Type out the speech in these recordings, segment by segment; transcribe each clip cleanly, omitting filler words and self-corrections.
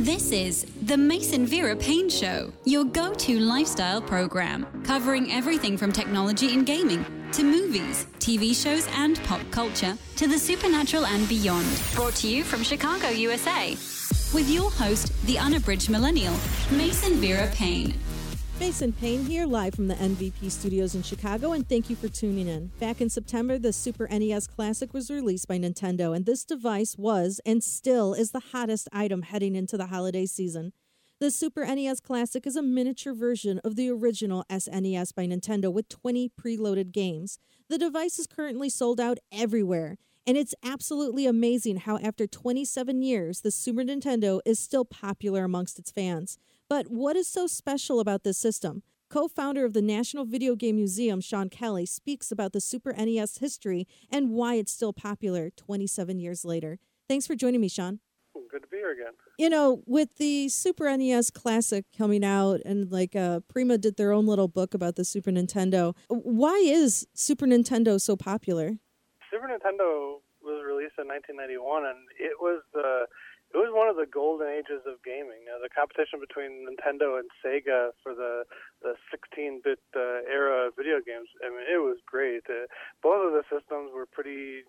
This is the Mason Vera Payne Show, your go-to lifestyle program, covering everything from technology and gaming to movies, TV shows, and pop culture to the supernatural and beyond. Brought to you from Chicago, USA, with your host, the unabridged millennial, Mason Vera Payne. Mason Payne here, live from the MVP studios in Chicago, and thank you for tuning in. Back in September, the Super NES Classic was released by Nintendo, and this device was, and still is, the hottest item heading into the holiday season. The Super NES Classic is a miniature version of the original SNES by Nintendo with 20 preloaded games. The device is currently sold out everywhere, and it's absolutely amazing how after 27 years, the Super Nintendo is still popular amongst its fans. But what is so special about this system? Co-founder of the National Video Game Museum, Sean Kelly, speaks about the Super NES history and why it's still popular 27 years later. Thanks for joining me, Sean. Good to be here again. You know, with the Super NES Classic coming out and Prima did their own little book about the Super Nintendo, why is Super Nintendo so popular? Super Nintendo was released in 1991, and it was one of the golden ages of gaming. The competition between Nintendo and Sega for the 16-bit era of video games, I mean, it was great. Both of the systems were pretty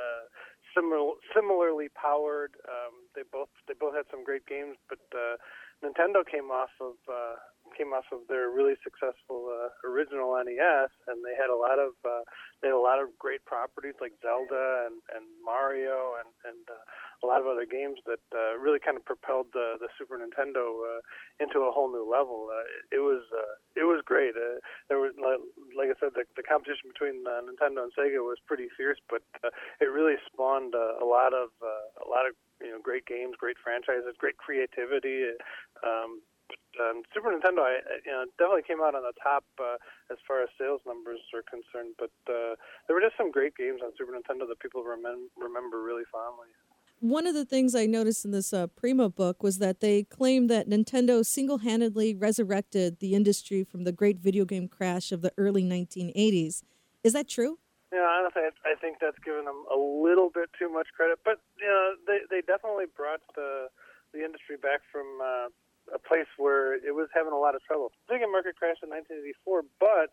similarly powered. They both had some great games, but Nintendo came off of their really successful original NES, and they had a lot of great properties like Zelda and Mario and a lot of other games that really kind of propelled the Super Nintendo into a whole new level. It was great. There was, like I said, the competition between Nintendo and Sega was pretty fierce, but it really spawned a lot of great games, great franchises, great creativity. Super Nintendo, definitely came out on the top as far as sales numbers are concerned. But there were just some great games on Super Nintendo that people remember really fondly. One of the things I noticed in this Prima book was that they claimed that Nintendo single-handedly resurrected the industry from the great video game crash of the early 1980s. Is that true? Yeah, honestly, I think that's given them a little bit too much credit. But they definitely brought the industry back from a place where it was having a lot of trouble. The video game market crashed in 1984, but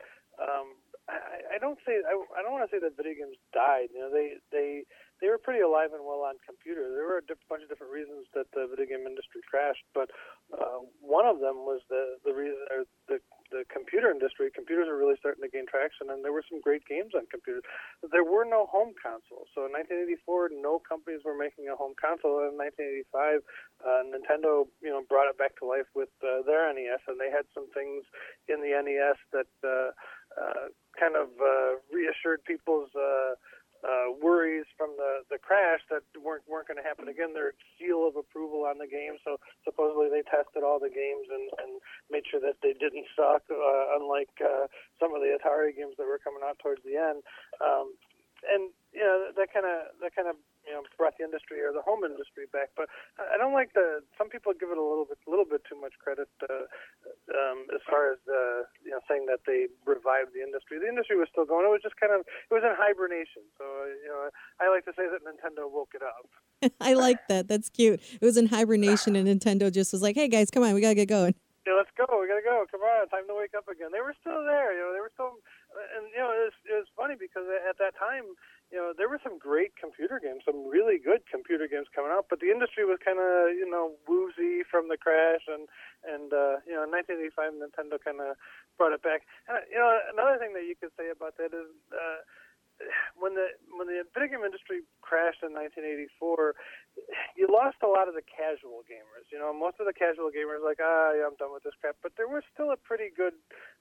I don't want to say that video games died. They were pretty alive and well on computers. There were a bunch of different reasons that the video game industry crashed, but one of them was the reason, or the computer industry. Computers are really starting to gain traction, and there were some great games on computers. There were no home consoles. So in 1984, no companies were making a home console. In 1985, Nintendo, brought it back to life with their NES, and they had some things in the NES that kind of reassured people's worries from the crash that weren't going to happen again. Their seal of approval on the game. So supposedly they tested all the games and made sure that they didn't suck, unlike some of the Atari games that were coming out towards the end. And that kind of brought the industry, or the home industry, back. But I don't like some people give it a little bit too much credit as far as saying that they revived the industry. The industry was still going. It was just it was in hibernation. So I like to say that Nintendo woke it up. I like that. That's cute. It was in hibernation, and Nintendo just was like, "Hey guys, come on, we gotta get going." Yeah, let's go. We gotta go. Come on, time to wake up again. They were still there. They were still, and it was funny because at that time, there were some great computer games, some really good computer games coming out, but the industry was kind of, woozy from the crash, and in 1985, Nintendo kind of brought it back. And, another thing that you could say about that is when the video game industry crashed in 1984, you lost a lot of the casual gamers. Most of the casual gamers I'm done with this crap. But there was still a pretty good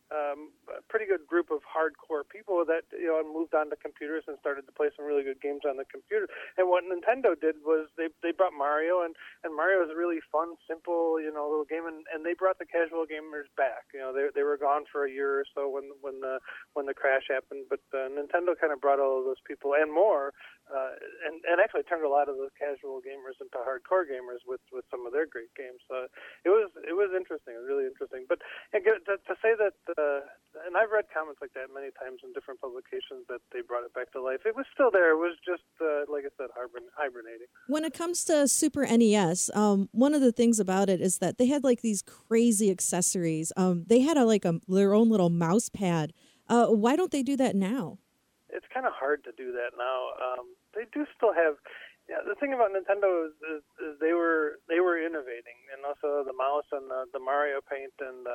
group of hardcore people that moved on to computers and started to play some really good games on the computer. And what Nintendo did was they brought Mario, and Mario was a really fun, simple little game, and they brought the casual gamers back. They were gone for a year or so when the crash happened, but Nintendo kind of brought all of those people and more, and actually turned a lot of those casual gamers into hardcore gamers with some of their great games. It was interesting. It was really interesting. But again, to say that, and I've read comments like that many times in different publications that they brought it back to life. It was still there. It was just like I said, hibernating. When it comes to Super NES, one of the things about it is that they had like these crazy accessories. They had their own little mouse pad. Why don't they do that now? It's kind of hard to do that now. They do still have. Yeah, the thing about Nintendo is they were innovating, and also the mouse and the Mario Paint and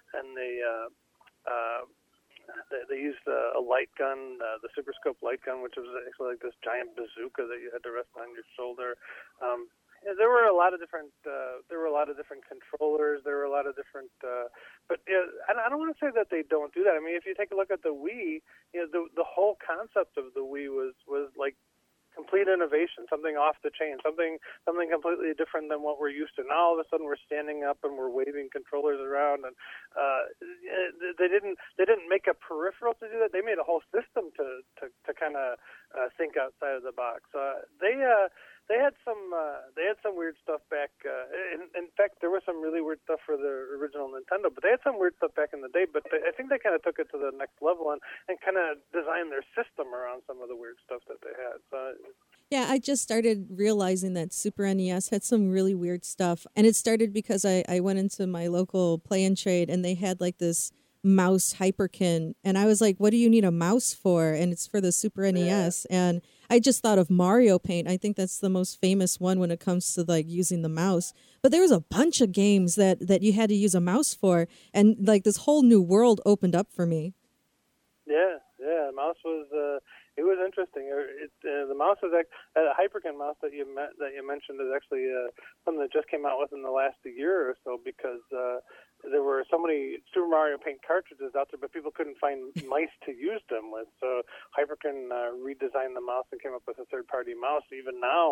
they used a light gun, the Super Scope light gun, which was actually like this giant bazooka that you had to rest on your shoulder. There were a lot of different. There were a lot of different controllers. There were a lot of different. But I don't want to say that they don't do that. I mean, if you take a look at the Wii, the whole concept of the Wii was like complete innovation, something off the chain, something completely different than what we're used to. Now all of a sudden we're standing up and we're waving controllers around, and they didn't make a peripheral to do that. They made a whole system to kind of think outside of the box. They had some weird stuff back. In fact, there was some really weird stuff for the original Nintendo, but they had some weird stuff back in the day. But I think they kind of took it to the next level and kind of designed their system around some of the weird stuff that they had. So, yeah, I just started realizing that Super NES had some really weird stuff. And it started because I went into my local Play and Trade, and they had like this mouse Hyperkin. And I was like, what do you need a mouse for? And it's for the Super NES. And I just thought of Mario Paint. I think that's the most famous one when it comes to like using the mouse. But there was a bunch of games that you had to use a mouse for. And like this whole new world opened up for me. Yeah, mouse was... It was interesting. The mouse is a Hyperkin mouse that you mentioned is actually something that just came out within the last year or so, because there were so many Super Mario Paint cartridges out there, but people couldn't find mice to use them with. So Hyperkin redesigned the mouse and came up with a third-party mouse. Even now,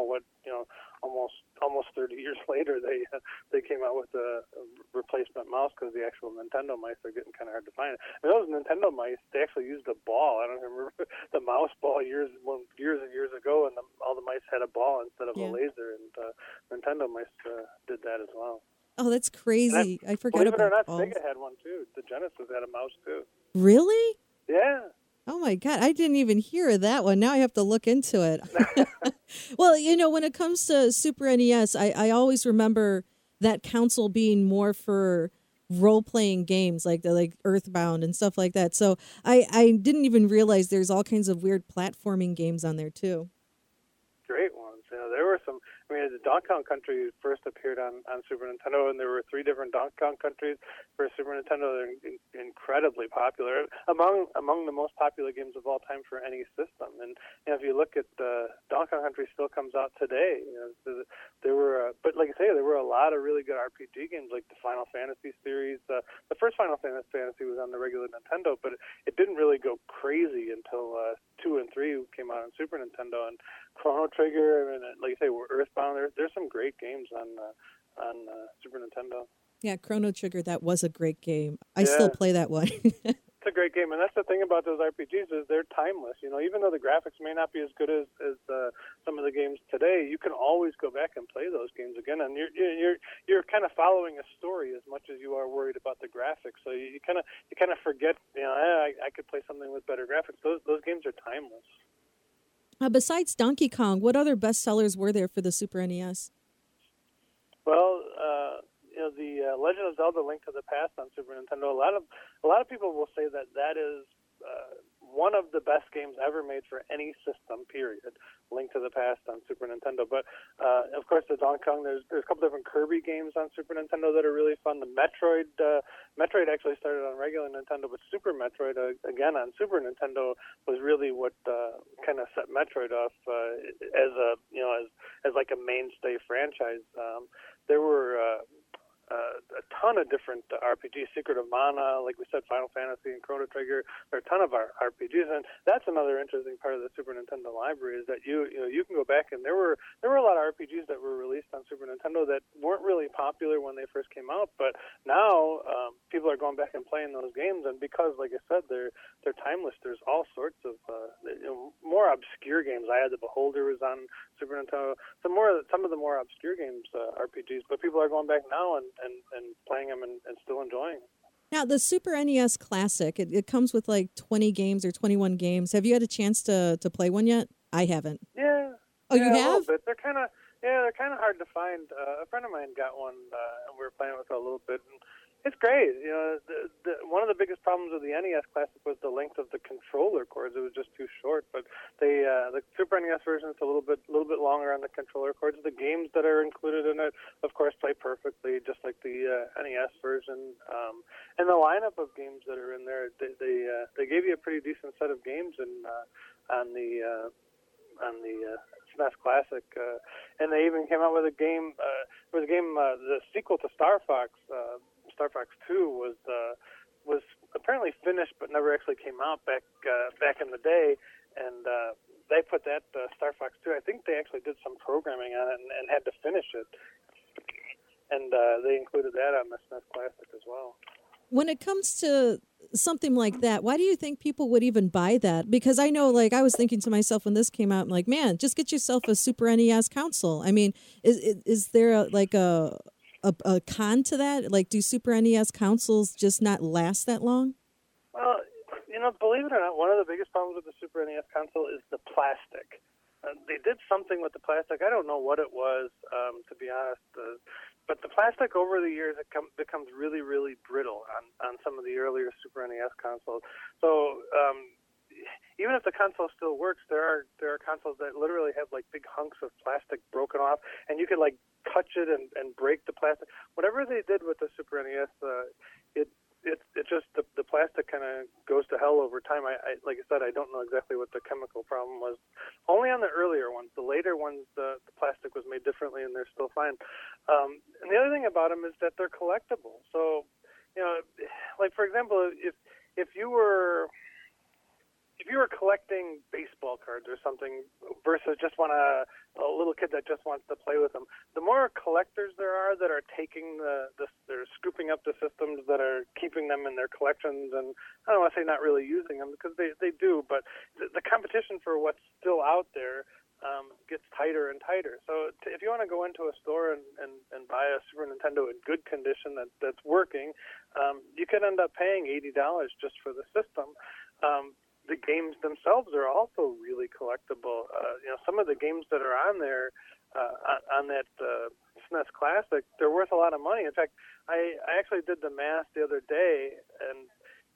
almost 30 years later, they came out with a replacement mouse because the actual Nintendo mice are getting kind of hard to find. I mean, those Nintendo mice, they actually used a ball. I don't remember the mouse ball years and years ago, and all the mice had a ball instead of a laser, and Nintendo mice did that as well. Oh, that's crazy. I forgot about that. Believe it or not, Sega had one too. The Genesis had a mouse too. Really? Yeah. Oh my God, I didn't even hear of that one. Now I have to look into it. Well, when it comes to Super NES, I always remember that console being more for role-playing games like Earthbound and stuff like that. So I didn't even realize there's all kinds of weird platforming games on there too. Great ones. There were some. I mean, the Donkey Kong Country first appeared on Super Nintendo, and there were 3 different Donkey Kong countries for Super Nintendo. They're incredibly popular, among the most popular games of all time for any system. And if you look at Donkey Kong Country, still comes out today. There were, but like I say, there were a lot of really good RPG games, like the Final Fantasy series. The first Final Fantasy was on the regular Nintendo, but it didn't really go crazy until 2 and 3 came out on Super Nintendo. And Chrono Trigger, and like I say, Earthbound. There's some great games on Super Nintendo. Yeah, Chrono Trigger, that was a great game. I still play that one. It's a great game, and that's the thing about those RPGs is they're timeless. Even though the graphics may not be as good as some of the games today, you can always go back and play those games again, and you're kind of following a story as much as you are worried about the graphics. So you kind of forget. I could play something with better graphics. Those games are timeless. Besides Donkey Kong, what other bestsellers were there for the Super NES? Well, the Legend of Zelda: Link to the Past on Super Nintendo. A lot of people will say that is one of the best games ever made for any system. Period. Link to the Past on Super Nintendo. But of course, the Donkey Kong. There's a couple different Kirby games on Super Nintendo that are really fun. The Metroid actually started on regular Nintendo, but Super Metroid again on Super Nintendo was really what kind of set Metroid off as like a mainstay franchise. There were a ton of different RPGs, Secret of Mana, like we said, Final Fantasy and Chrono Trigger. There are a ton of our RPGs, and that's another interesting part of the Super Nintendo library is that you can go back, and there were a lot of RPGs that were released on Super Nintendo that weren't really popular when they first came out, but now people are going back and playing those games, and because, like I said, they're timeless. There's all sorts of more obscure games. Eye of the Beholder was on Super Nintendo. Some of the more obscure games, RPGs, but people are going back now and playing them and still enjoying them. Now, the Super NES Classic, it comes with like 20 games or 21 games. Have you had a chance to play one yet? I haven't. Yeah. Oh, you have? But they're kind of hard to find. A friend of mine got one, and we were playing with it a little bit. And it's great. One of the biggest problems with the NES Classic was the length of the controller cords. It was just too short. But the Super NES version is a little bit longer on the controller cords. The games that are included in it, of course, play perfectly, just like the NES version. And the lineup of games that are in there, they gave you a pretty decent set of games on the SNES Classic, and they even came out with a game. The sequel to Star Fox. Star Fox 2 was apparently finished, but never actually came out back in the day, and they put that Star Fox 2. I think they actually did some programming on it and had to finish it, and they included that on the SNES Classic as well. When it comes to something like that, why do you think people would even buy that? Because I know, like, I was thinking to myself when this came out, I'm like, man, just get yourself a Super NES console. I mean, is there a con to that? Like, do Super NES consoles just not last that long? Well, believe it or not, one of the biggest problems with the Super NES console is the plastic. They did something with the plastic. I don't know what it was, to be honest. But the plastic over the years becomes really, really brittle on some of the earlier Super NES consoles. So even if the console still works, there are consoles that literally have like big hunks of plastic broken off, and you can like touch it and break the plastic. Whatever they did with the Super NES, it just the plastic kind of goes to hell over time. I like I said, I don't know exactly what the chemical problem was. Only on the earlier ones. The later ones, the plastic was made differently, and they're still fine. And the other thing about them is that they're collectible. So, like for example, if you were collecting baseball cards or something versus just a little kid that just wants to play with them, the more collectors there are that are taking they're scooping up the systems that are keeping them in their collections, and I don't want to say not really using them because they do, but the competition for what's still out there gets tighter and tighter. So if you want to go into a store and buy a Super Nintendo in good condition that's working, you could end up paying $80 just for the system. The games themselves are also really collectible. Some of the games that are on there, on that SNES Classic, they're worth a lot of money. In fact, I actually did the math the other day, and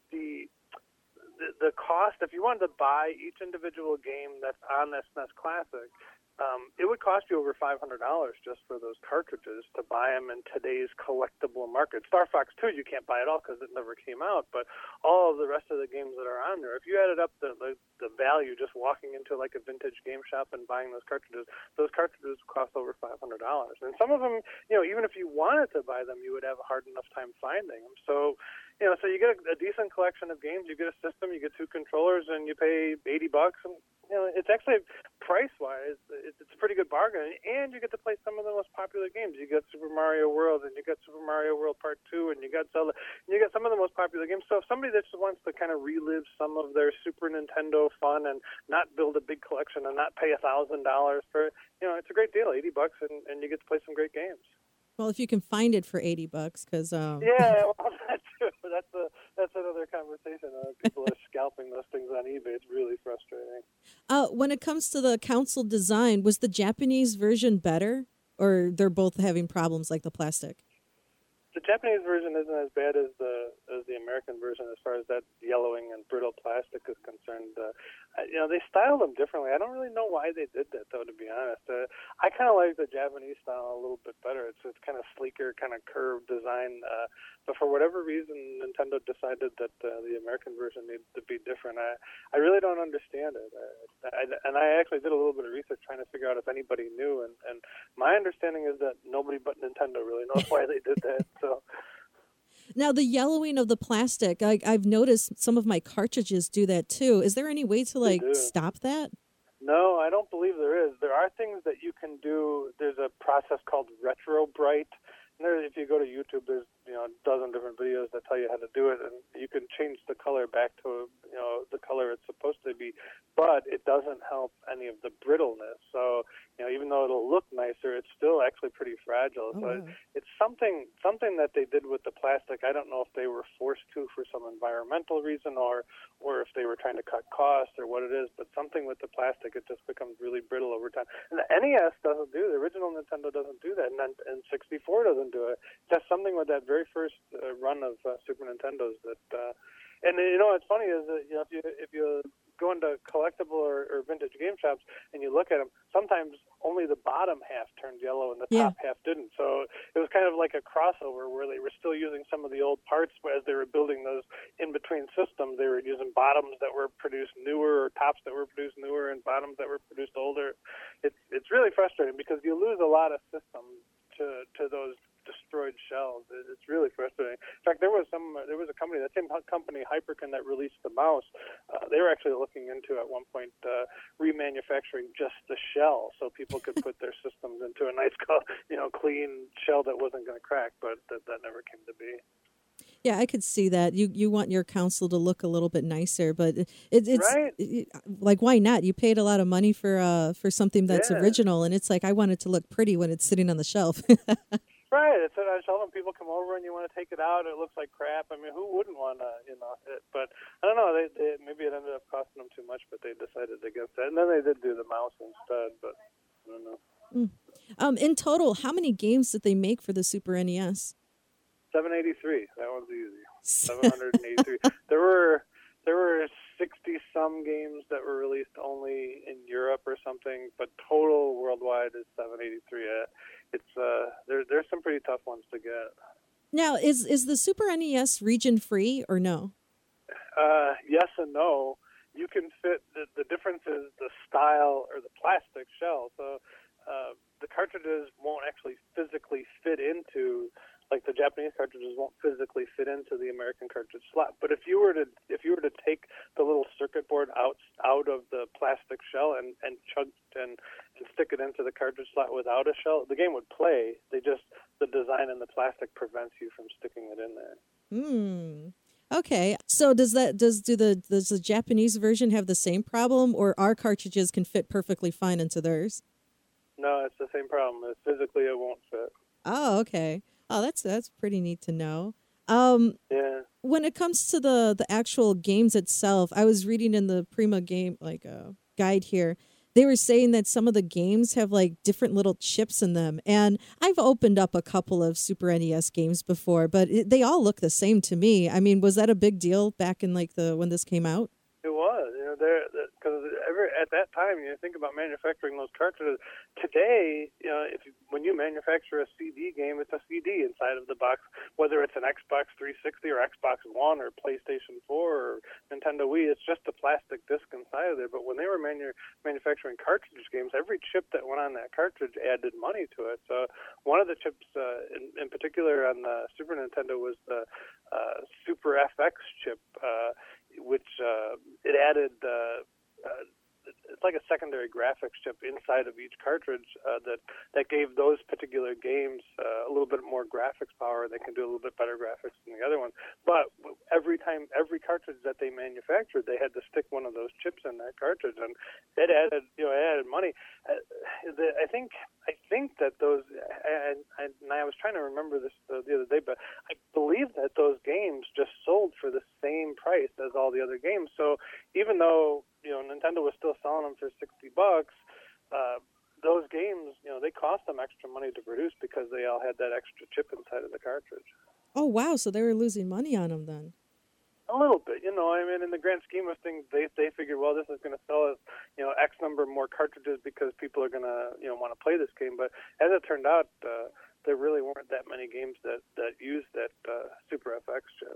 the cost, if you wanted to buy each individual game that's on the SNES Classic, it would cost you over $500 just for those cartridges to buy them in today's collectible market. Star Fox 2 you can't buy at all because it never came out, but all of the rest of the games that are on there, if you added up the value just walking into like a vintage game shop and buying those cartridges cost over $500. And some of them, even if you wanted to buy them, you would have a hard enough time finding them. So, so you get a decent collection of games, you get a system, you get 2 controllers, and you pay $80, and it's actually price-wise, it's a pretty good bargain, and you get to play some of the most popular games. You get Super Mario World, and you got Super Mario World Part 2, and you got Zelda, and you got some of the most popular games. So if somebody that just wants to kind of relive some of their Super Nintendo fun and not build a big collection and not pay $1,000 for it, it's a great deal, $80, and you get to play some great games. Well, if you can find it for $80, because yeah, well, that's true. That's another conversation. People are scalping those things on eBay. It's really frustrating. When it comes to the console design, was the Japanese version better, or they're both having problems like the plastic? The Japanese version isn't as bad as the American version as far as that yellowing and brittle plastic is concerned. They styled them differently. I don't really know why they did that, though, to be honest. I kind of like the Japanese style a little bit better. It's kind of sleeker, kind of curved design. But for whatever reason, Nintendo decided that the American version needs to be different. I really don't understand it. And I actually did a little bit of research trying to figure out if anybody knew. And my understanding is that nobody but Nintendo really knows why they did that. So. Now, the yellowing of the plastic, I've noticed some of my cartridges do that too. Is there any way to stop that? No, I don't believe there is. There are things that you can do. There's a process called Retro Bright. And if you go to YouTube, there's a dozen different videos that tell you how to do it, and you can change the color back to the color it's supposed to be, but it doesn't help any of the brittleness. So even though it'll look nicer, it's still actually pretty fragile. Oh, so wow. it's something that they did with the plastic. I don't know if they were forced to for some environmental reason, or if they were trying to cut costs or what it is. But something with the plastic, it just becomes really brittle over time. And the NES doesn't do it. The original Nintendo doesn't do that, and 64 doesn't do it. Just something with that very first run of Super Nintendos that. And what's funny is that if you go into collectible or vintage game shops and you look at them, sometimes only the bottom half turned yellow and the top half didn't. So it was kind of like a crossover where they were still using some of the old parts, but as they were building those in between systems, they were using bottoms that were produced newer, or tops that were produced newer, and bottoms that were produced older. It's really frustrating because you lose a lot of systems to those destroyed shells. It's really frustrating. In fact, there was a company, that same company, Hyperkin, that released the mouse. They were actually looking into at one point remanufacturing just the shell so people could put their systems into a nice, clean shell that wasn't going to crack. But that never came to be. Yeah, I could see that. You want your console to look a little bit nicer, but it's right. Like, why not? You paid a lot of money for something that's original, and it's like, I want it to look pretty when it's sitting on the shelf. Right, it's on a shelf and people come over and you want to take it out. It looks like crap. I mean, who wouldn't want to, it? But I don't know. They maybe it ended up costing them too much, but they decided against that. And then they did do the mouse instead. But I don't know. In total, how many games did they make for the Super NES? 783. That one's easy. 783. There were 60 some games that were released only in Europe or something, but total worldwide is 783. There's some pretty tough ones to get. Now, is the Super NES region free or no? Yes and no. You can fit the difference is the style or the plastic shell. So the cartridges won't actually physically fit into. Like the Japanese cartridges won't physically fit into the American cartridge slot. But if you were to take the little circuit board out of the plastic shell and stick it into the cartridge slot without a shell, the game would play. The design in the plastic prevents you from sticking it in there. Okay. So does the Japanese version have the same problem, or our cartridges can fit perfectly fine into theirs? No, it's the same problem. Physically, it won't fit. Oh, okay. Oh, that's pretty neat to know. Yeah. When it comes to the actual games itself, I was reading in the Prima game guide here. They were saying that some of the games have different little chips in them, and I've opened up a couple of Super NES games before, but they all look the same to me. I mean, was that a big deal back in when this came out? It was, because at that time, think about manufacturing those cartridges. Today, when you manufacture a CD game, it's a CD inside of the box, whether it's an Xbox 360 or Xbox One or PlayStation 4 or Nintendo Wii, it's just a plastic disc inside of there. But when they were manufacturing cartridge games, every chip that went on that cartridge added money to it. So one of the chips, in particular on the Super Nintendo, was the Super FX chip, which it added it's like a secondary graphics chip inside of each cartridge that gave those particular games a little bit more graphics power. They can do a little bit better graphics than the other one. But every cartridge that they manufactured, they had to stick one of those chips in that cartridge, and it added money. I think that those, and I was trying to remember this the other day, but I believe that those games just sold for the same price as all the other games. So even though Nintendo was still selling them for $60, those games, they cost them extra money to produce because they all had that extra chip inside of the cartridge. Oh, wow. So they were losing money on them then. A little bit, you know. I mean, in the grand scheme of things, they figured, well, this is going to sell us, you know, X number more cartridges because people are going to, you know, want to play this game. But as it turned out, there really weren't that many games that used that Super FX chip.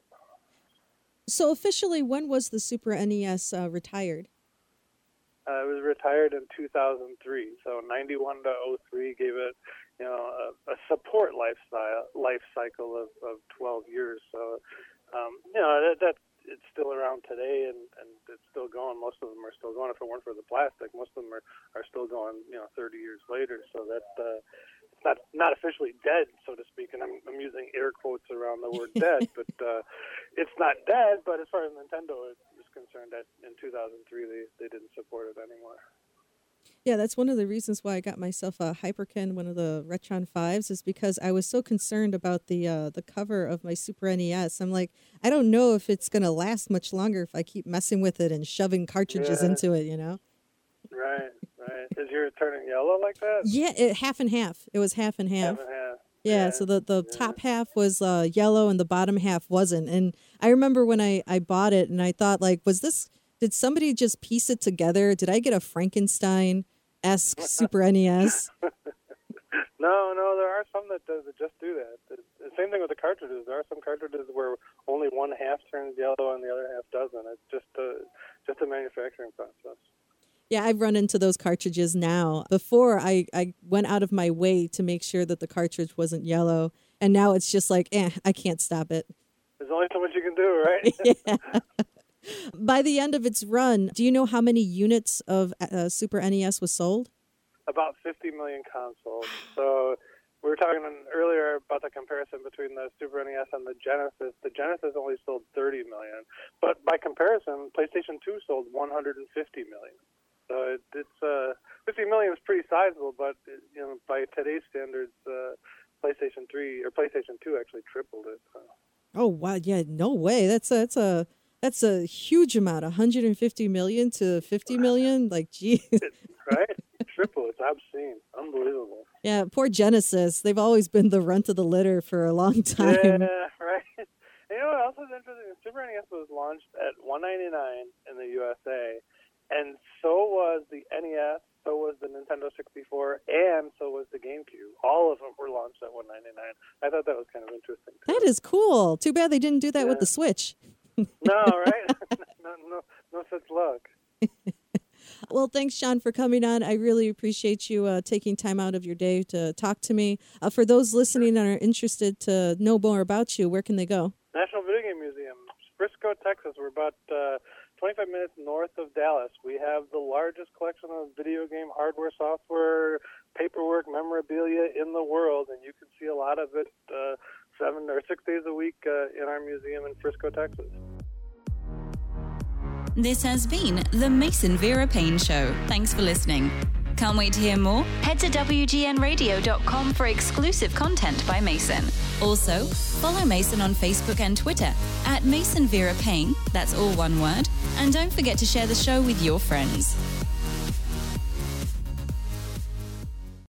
So officially, when was the Super NES retired? It was retired in 2003. So 91 to 03 gave it, you know, a support life cycle of 12 years. So, you know, that it's still around today, and it's still going. Most of them are still going. If it weren't for the plastic, most of them are still going, you know, 30 years later. So that it's not officially dead, so to speak, and I'm using air quotes around the word dead, but it's not dead. But as far as Nintendo is concerned, that in 2003 they didn't support it anymore. Yeah, that's one of the reasons why I got myself a Hyperkin, one of the Retron 5s, is because I was so concerned about the cover of my Super NES. I'm like, I don't know if it's going to last much longer if I keep messing with it and shoving cartridges into it, you know? Right. Is yours turning yellow like that? Yeah, half and half. It was half and half. Half and half. Yeah, so the top half was yellow and the bottom half wasn't. And I remember when I bought it and I thought, like, did somebody just piece it together? Did I get a Frankenstein-esque Super NES? No, there are some that just do that. The same thing with the cartridges. There are some cartridges where only one half turns yellow and the other half doesn't. It's just a manufacturing process. Yeah, I've run into those cartridges now. Before, I went out of my way to make sure that the cartridge wasn't yellow, and now it's just like, I can't stop it. There's only so much you can do, right? Yeah. By the end of its run, do you know how many units of Super NES was sold? About 50 million consoles. So we were talking earlier about the comparison between the Super NES and the Genesis. The Genesis only sold 30 million. But by comparison, PlayStation 2 sold 150 million. So it's 50 million is pretty sizable, but you know, by today's standards, PlayStation 3 or PlayStation 2 actually tripled it. So. Oh wow! Yeah, no way. That's a huge amount. 150 million to 50 million. Like, geez. Right? Triple. It's obscene. Unbelievable. Yeah, poor Genesis. They've always been the runt of the litter for a long time. Yeah, right. And you know what else is interesting? Super NES was launched at $199 in the USA. And so was the NES, so was the Nintendo 64, and so was the GameCube. All of them were launched at $199. I thought that was kind of interesting, too. That is cool. Too bad they didn't do that with the Switch. No, right? no such luck. Well, thanks, Sean, for coming on. I really appreciate you taking time out of your day to talk to me. For those listening and are interested to know more about you, where can they go? National Video Game Museum, Frisco, Texas. We're about 25 minutes north of Dallas. We have the largest collection of video game hardware, software, paperwork, memorabilia in the world, and you can see a lot of it 7 or 6 days a week in our museum in Frisco, Texas. This has been the Mason Vera Payne Show. Thanks for listening. Can't wait to hear more? Head to WGNradio.com for exclusive content by Mason. Also, follow Mason on Facebook and Twitter at Mason Vera Payne, that's all one word, and don't forget to share the show with your friends.